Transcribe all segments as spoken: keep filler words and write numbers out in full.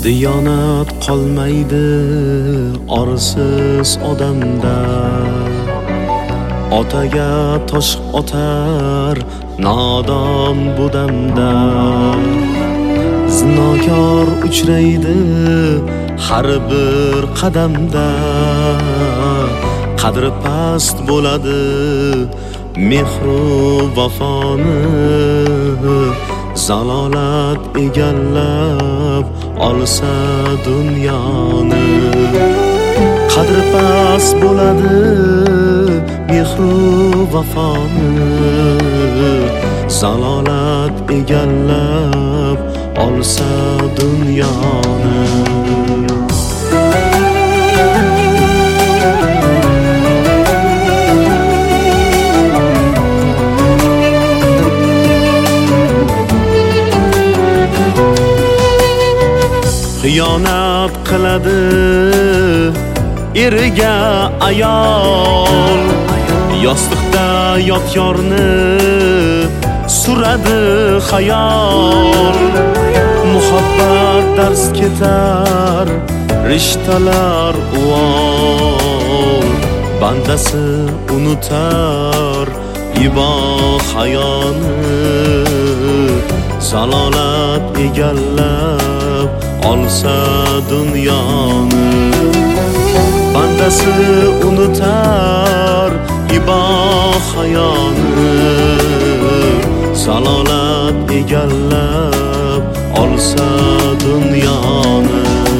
Diyonat qolmaydi orsiz odamda. Otaga tosh otar nodon bu damda. Zinokor uchraydi har bir qadamda. Qadri past bo'ladi mehru vafoni. Zalolat egallab olsa dunyoni. Qadri past bo'ladi mehru vafoni. Zalolat egallab olsa dunyoni. Xiyonat qiladi eriga ayol. Yostiqda yotyorni suradi xayol. Muhabbat dars ketar rishtalar uvol. Bandasi unutar ibo hayoni. Zalolat egallab olsa dunyoni. Bandasi unutar ibo hayoni. Zalolat egallab olsa dunyoni.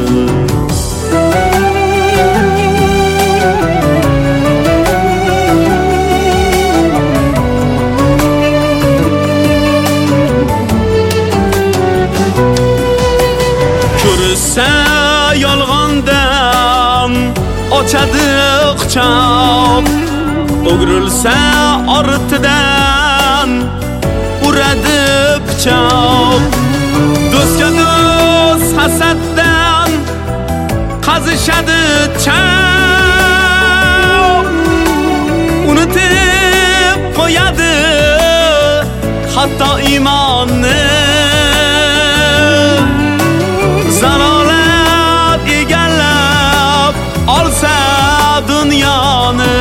Ko'rsa yolg'ondan ochadi quchoq. O'girilsa ortidan uradi pichoq. Do'stga do'st hasaddan qazishadi choq. Unutib qo'yadi hatto iymonni. Zalolat egallab olsa dunyoni.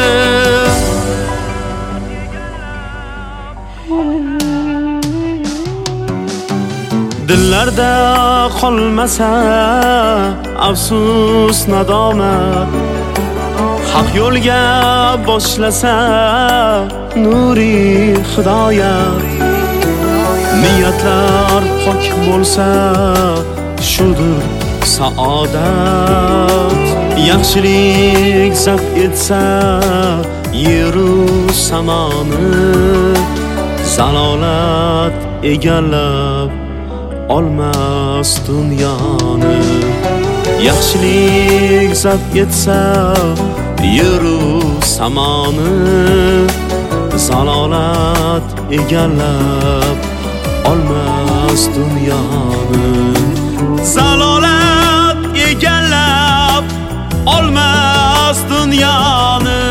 Dillarda qolmasa afsus nadomat. Haq yo'lga boshlasa nuri hidoyat. Niyatlar pok bo'lsa shudur saodat. Yaxshilik zabt etsa yeru samoni. Zalolat egallab olmas dunyoni. Yaxshilik zabt etsa yeru samoni. Zalolat egallab olmas dunyoni. Zalolat egallab olmas dunyoni.